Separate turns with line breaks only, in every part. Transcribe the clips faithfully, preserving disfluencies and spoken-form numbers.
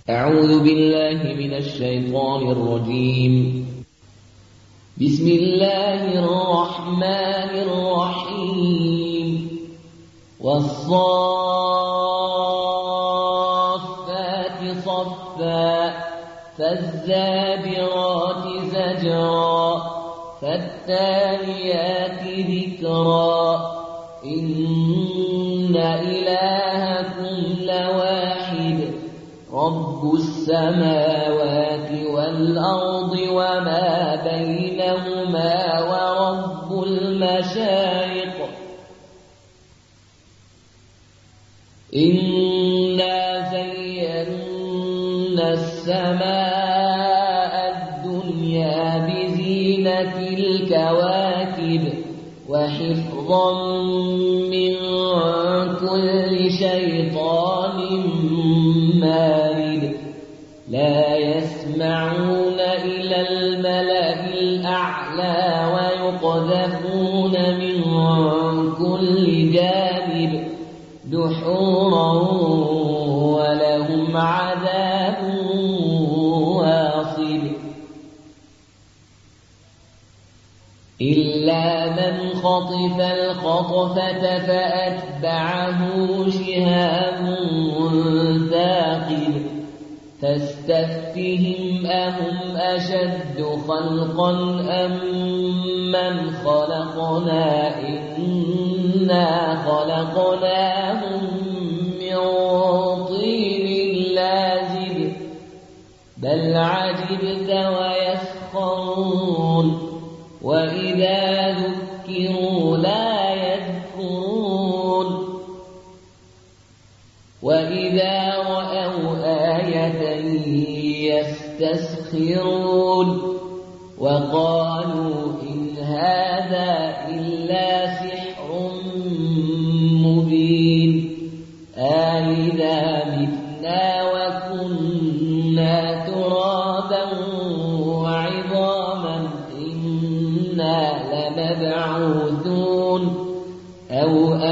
أعوذ بالله من الشيطان الرجيم. بسم الله الرحمن الرحيم. والصافات صفا فالزاجرات زجرا فالتاليات ذكرا إن إلهكم لواحد رب السماوات والأرض وما بينهما ورب المشارق. إنا زينا السماء الدنيا بزينة الكواكب وحفظا من كل شيطان مارد. لا يسمعون إلى الملأ الأعلى ويقذفون من كل جانب دحورا ولهم عذاب واصب. إلا من خطف الخطفة فأتبعه شهاب ثاقب. فاستفتهم أهم أشد خلقا أم من خلقنا إنا خلقناهم من طين لازب. بل عجبت ويسخرون وإذا ذكروا لا يذكرون وإذا رأوا آية يستسخرون وقالوا إن هذا إلا سحر مبين. أإذا متنا وكنا ترابا وعظاما إنا لمبعوثون أو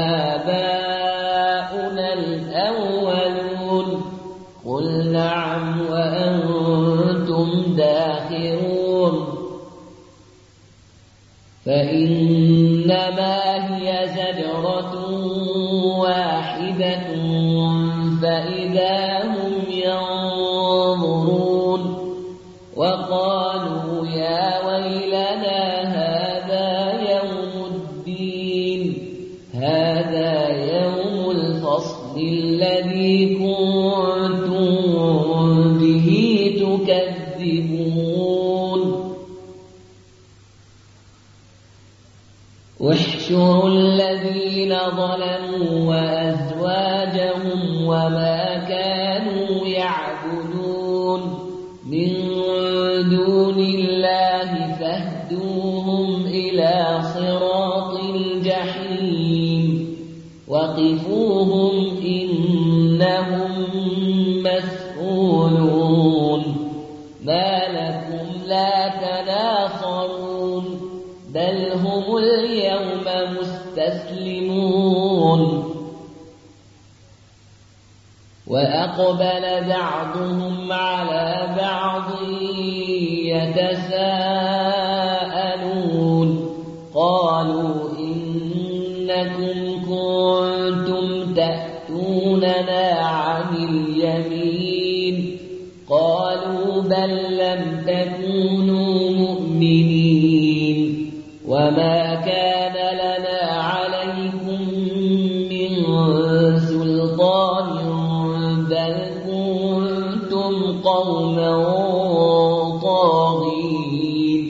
آباؤنا الأولون. قل نعم وأنتم داخرون. فإنما هي زجرة واحدة فإذا هم ينظرون. وقالوا يا ويلنا هذا يوم الدين هذا يوم الفصل الذي كنتم به تكذبون. واحشروا الذين ظلموا وأزواجهم وما كانوا يعبدون من دون الله فاهدوهم إلى صراط الجحيم. وقفوهم إنهم مسؤولون. ما لكم لا تناصرون بل هم اليوم مستسلمون. وأقبل بعضهم على بعض يتساءلون قالوا إنكم كنتم تأتوننا عن اليمين قالوا بل لم تكونوا مؤمنين وما كان لنا عليكم من سلطان بل كنتم قوما طاغين.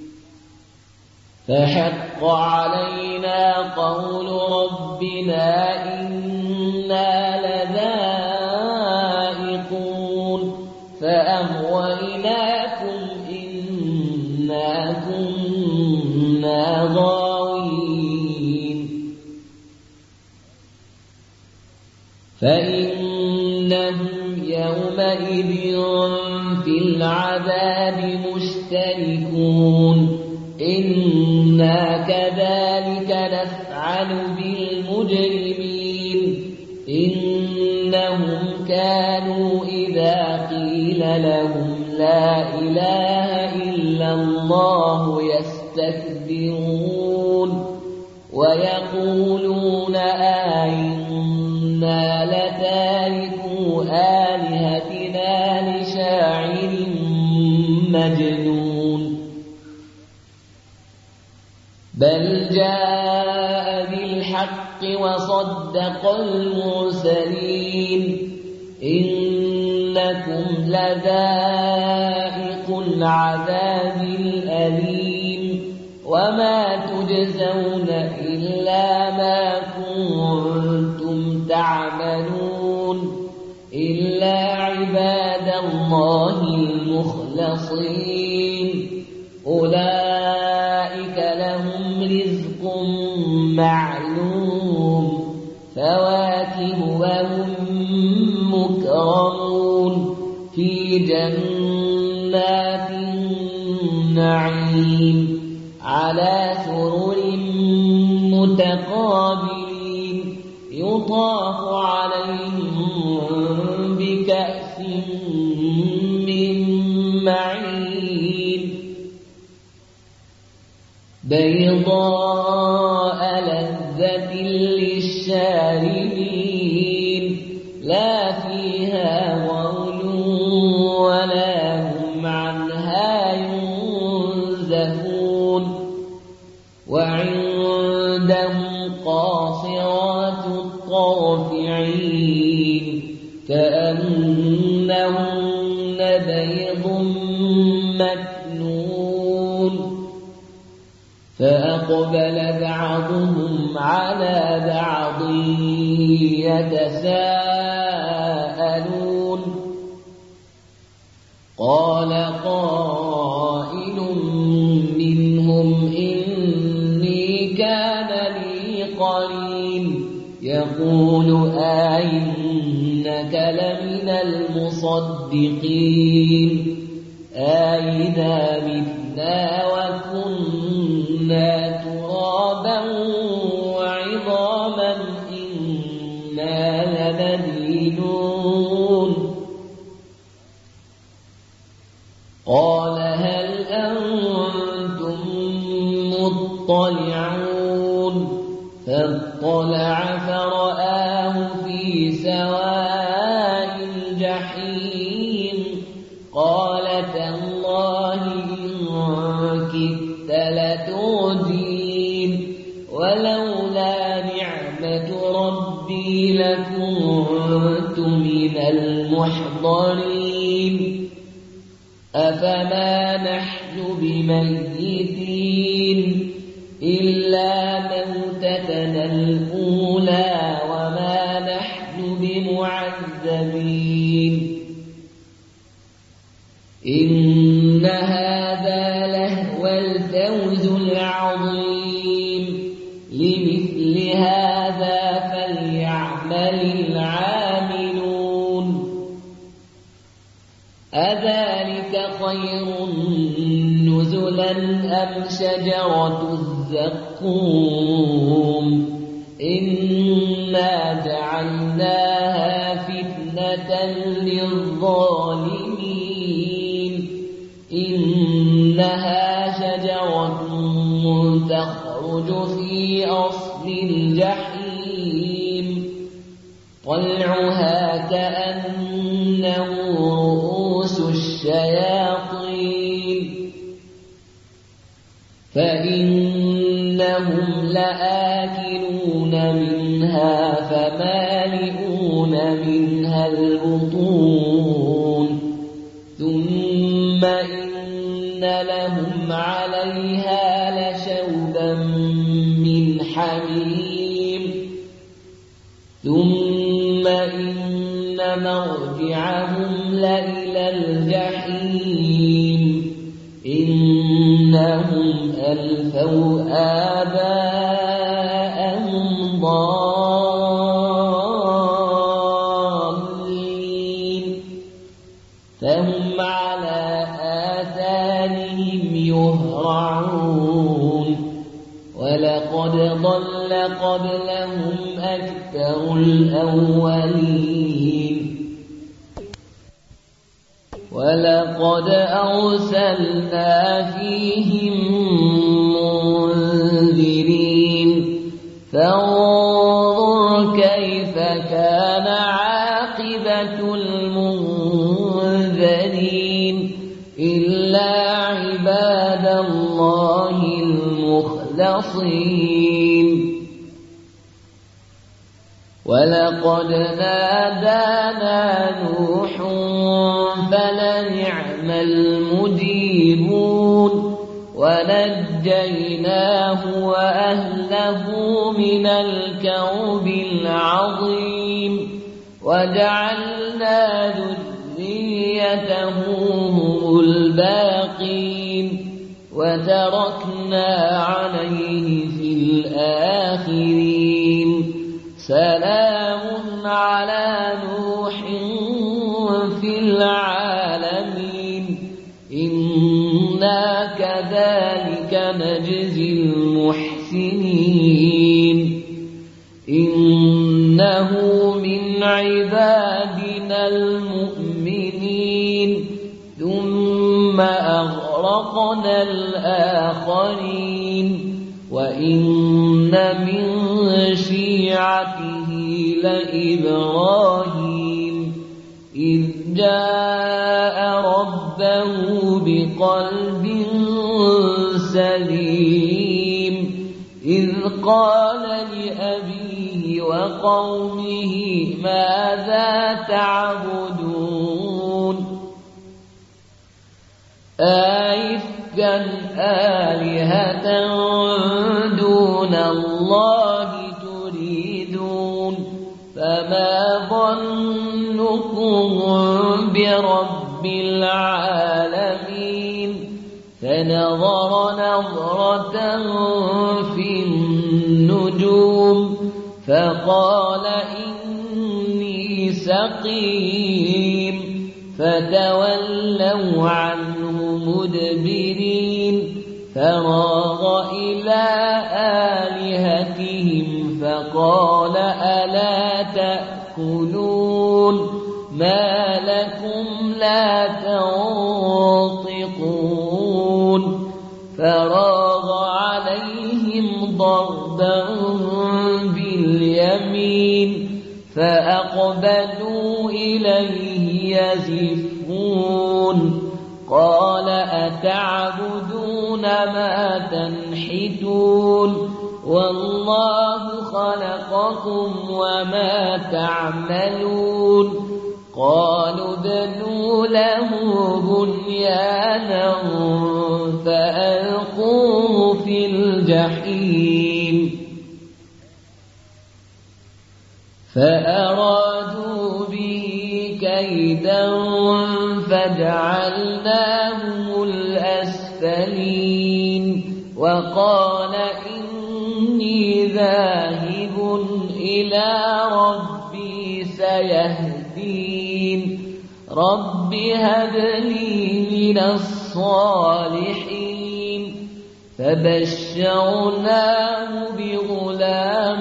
فحق علينا قول ربنا إنا لذائقون فأغويناكم إنا كنا غاوين. فإنهم يومئذ في العذاب مشتركون. إنا كذلك نفعل بالمجرمين إنهم كانوا إذا قيل لهم لا إله إلا الله يستكبرون ويقولون أئنا لتاركو آلهتنا لشاعر مجنون بل جاء بالحق وصدق المرسلين إنكم لذائق العذاب الأليم وما تجزون إلا ما كنتم تعملون إلا عباد الله المخلصين أولئك لهم رزق معلوم فواكه وهم مكرمون في جنات النعيم على سرر متقابلين يطاف عليهم بكأس من معين بيضاء لذة للشاربين لا فيها غول ولا هم عنها ينزفون وعندهم قاصرات الطرف عين كأنهن بيض مكنون فأقبل بعضهم على بعض يتساءلون قال قائل منهم إني كان لي قرين يقول أئنك لمن المصدقين أئذا متنا وكنا ترابا وعظاما إنا لمدينون قال هل أنتم مطلعون فاطلع فرآه في سواء الجحيم قال تالله إن كدت لتردين ولولا نعمة ربي لكنت من المحضرين أفما نحن بميتين إلا موتتنا الأولى وما نحن بمعذبين إن هذا لهو الفوز العظيم لمثل هذا فليعمل العاملون أذلك خير نزلا أم شجرة الزقوم إنا جعلناها فتنة للظالمين إنها شجرة تخرج في أصل الجحيم طلعها كأنه رؤوس الشياطين فإنهم لآكلون منها فمالئون منها البطون ثم إن لهم عليها لشوبا من حميم ثم إن مرجعهم لإلى الجحيم إنهم ألفوا آباءهم ضالين فهم على آثارهم يهرعون ولقد ضل قبلهم أكثر الأولين ولقد أرسلنا فيهم منذرين فانظر كيف كان عاقبة المنذرين إلا عباد الله المخلصين ولقد نادانا نوح فلنعم المجيبون ونجيناه وأهله من الكرب العظيم وجعلنا ذريته هم الباقين وتركنا عليه في الآخرين سلام على نوح في العالمين إنا كذلك نجزي المحسنين إنه من عبادنا المؤمنين ثم أغرقنا الآخرين وإن من شيعته لإبراهيم إذ جاء ربه بقلب سليم إذ قال لأبيه وقومه ماذا تعبدون أئفكا آلهة دون الله تريدون فما ظنكم برب العالمين فنظر نظرة في النجوم فقال إني سقيم فتولوا عنه مدبرين فراغ إلى آلهتهم فقال ألا تأكلون ما لكم لا تنطقون فراغ عليهم ضربا باليمين فأقبلوا إليه يزفون قال أتعبدون ما تنحتون والله خلقكم وما تعملون قالوا ابنوا له بنيانا فألقوه في الجحيم فأرادوا به كيدا فجعلناهم الأسفلين وقال إني ذاهب إلى ربي سيهدين رب هب لي من الصالحين فبشرناه بغلام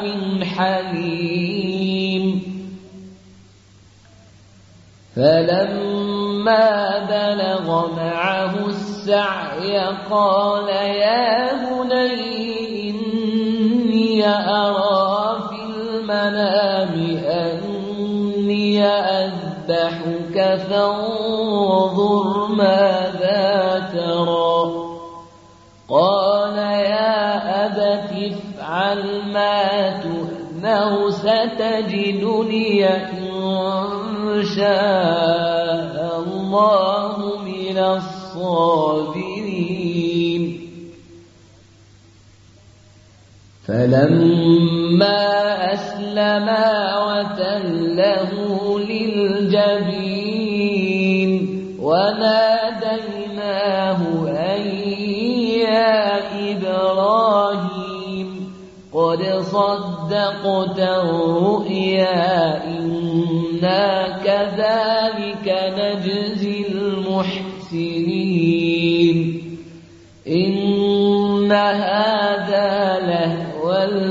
حليم فلما بلغ معه السعي قال يا بني إني أرى في المنام أني أذبحك فانظر ماذا ترى قال يا أبت افعل ما تؤمر ستجدني إن شاء الله من الصابرين فلما أسلما وتله للجبين وناديناه أن يا إبراهيم قد صدقت الرؤيا إنا كذلك نجزي المحسنين إن هذا لهو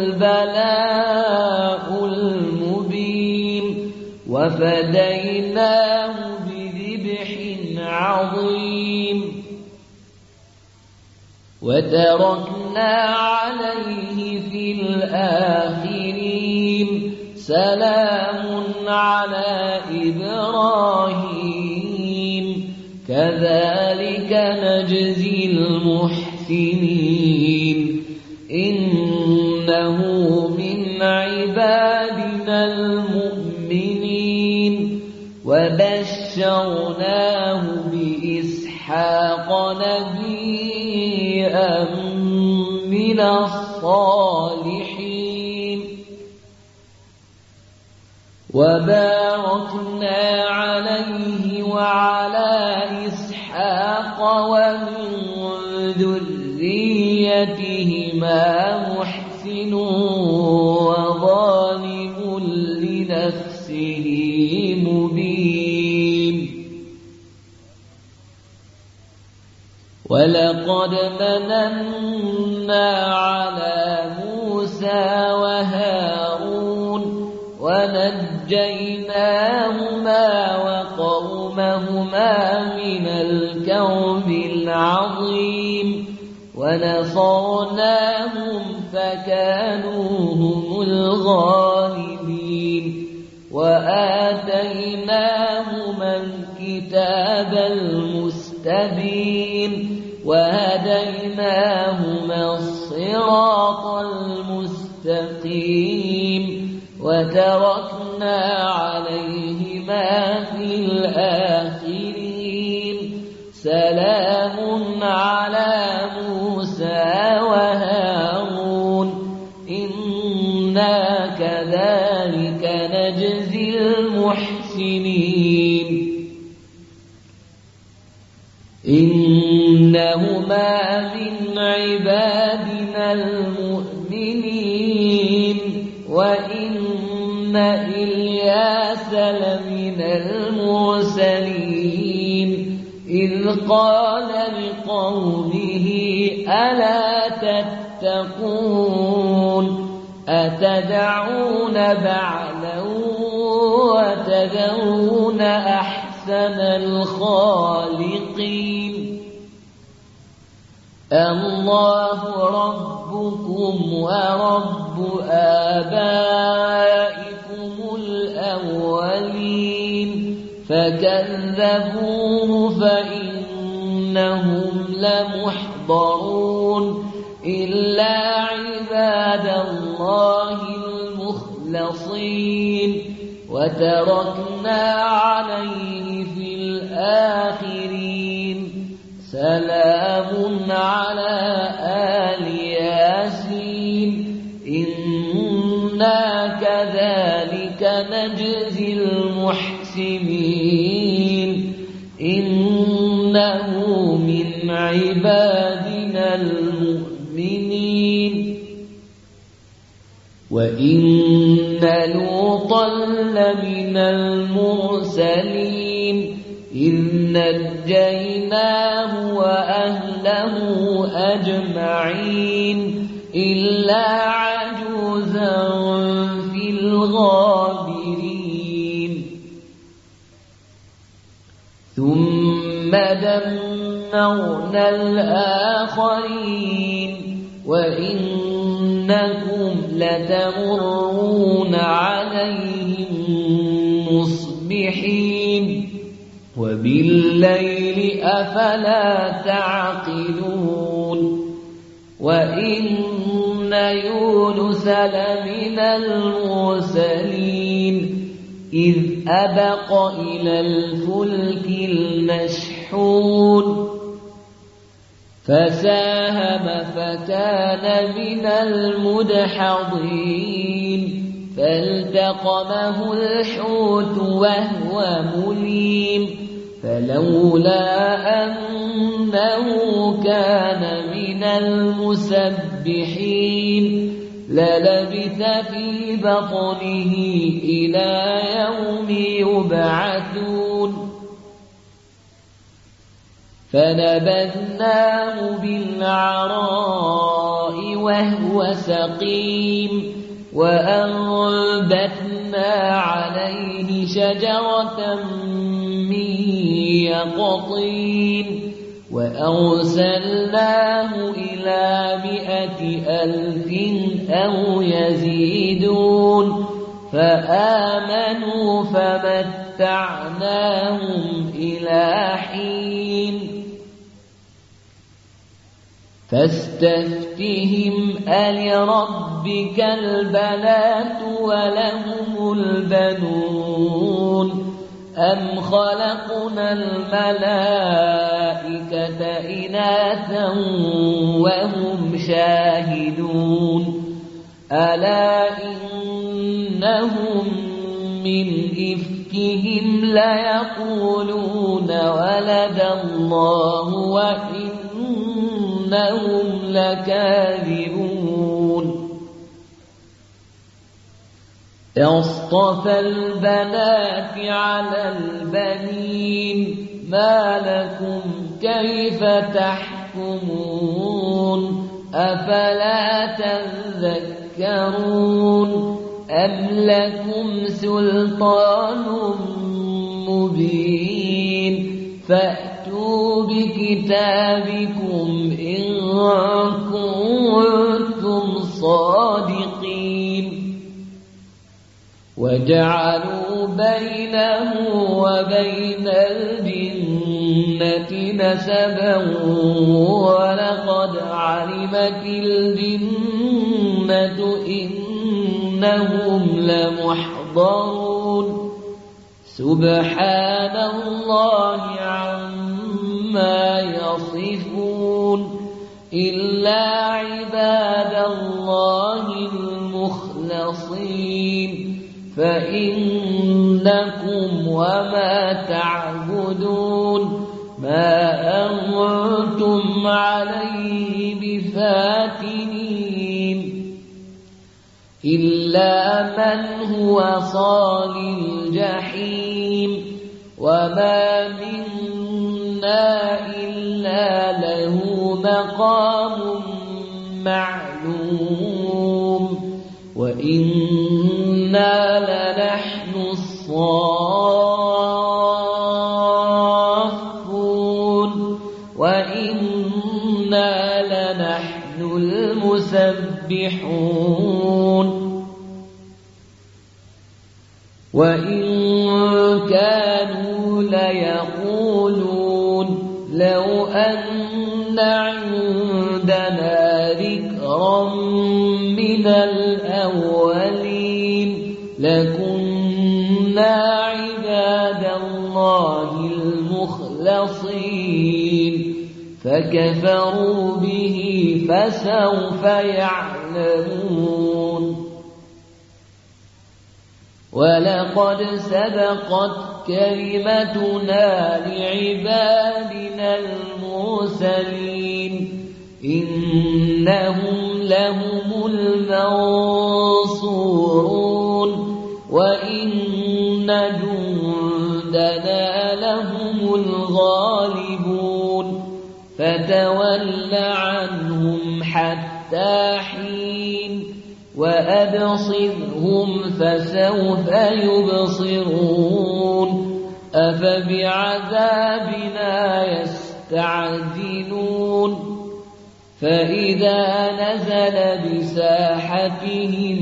البلاء المبين وفديناه بذبح عظيم وتركنا عليه في الآخرين سلام على إبراهيم كذلك نجزي المحسنين إنه من عبادنا المؤمنين وبشرناه بإسحاق نبيا من الصالحين وباركنا عليه وعلى إسحاق ومن ذريتهما محسن وظالم لنفسه مبين ولقد مننا على موسى وهارون ونجيناهما وقومهما من الكرب العظيم ونصرناهم فكانوا هم الغالبين وآتيناهما الكتاب المستبين وهديناهما الصراط المستقيم وتركنا عليهما في الآخرين سلام على موسى وهارون إنا كذلك نجزي المحسنين إنهما من عبادنا المؤمنين وإن إلياس لمن المرسلين إذ قال لقومه ألا تتقون أتدعون بعلا وتذرون أحسن الخالقين الله ربكم ورب آبائكم الأولين فكذبوه فإنهم لمحضرون إلا عباد الله المخلصين وتركنا عليه في الآخرين سلام على آل ياسين إنا كذلك نجزي المحسنين إنه من عبادنا المؤمنين وإن لوطا لمن المرسلين إذ نجيناه وأهله أجمعين إلا عجوزا في الغابرين ثم دمرنا الآخرين وإنكم لتمرون عليهم مصبحين وبالليل أفلا تعقلون وإن يونس لمن المرسلين إذ أبق إلى الفلك المشحون فساهم فكان من المدحضين فالتقمه الحوت وهو مليم فلولا أنه كان من المسبحين للبث في بطنه إلى يوم يبعثون فنبذناه بالعراء وهو سقيم وأنبتنا عليه شجرة من يقطين وأرسلناه إلى مائة ألف أو يزيدون فآمنوا فمتعناهم إلى حين فاستفتهم ألربك البنات ولهم البنون أم خلقنا الملائكة إناثا وهم شاهدون ألا إنهم من إفكهم ليقولون ولد الله وإنهم لكاذبون أصطفى البنات على البنين ما لكم كيف تحكمون أفلا تذكرون أم لكم سلطان مبين فأتوا بكتابكم إن كنتم صادقين وجعلوا بينه وبين الجنة نسبا ولقد علمت الجنة إنهم لمحضرون سبحان الله عما يصفون إلا عباد الله المخلصين فإنكم وما تعبدون ما أنتم عليه بفاتنين إلا من هو صال الجحيم وما منا إلا له مقام معلوم وإنا لنحن الصافون وإنا لنحن المسبحون وإن كانوا ليقولون لو أن عندنا ذكرا من الأولين لكنا عباد الله المخلصين فكفروا به فسوف يعلمون ولقد سبقت كلمتنا لعبادنا المرسلين إنهم لهم المنصورون وإن جندنا لهم الغالبون فتول عنهم حتى حين وأبصرهم فسوف يبصرون أفبعذابنا يستعجلون فإذا نزل بساحتهم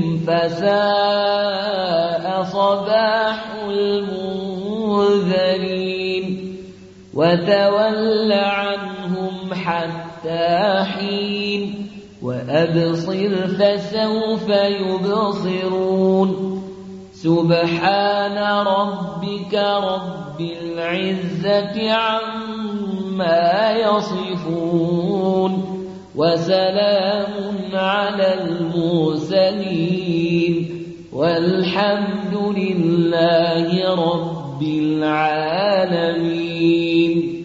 فساء صباح المنذرين وتول عنهم حتى حين وأبصر فسوف يبصرون سبحان ربك رب العزة عما يصفون وسلام على المرسلين والحمد لله رب العالمين.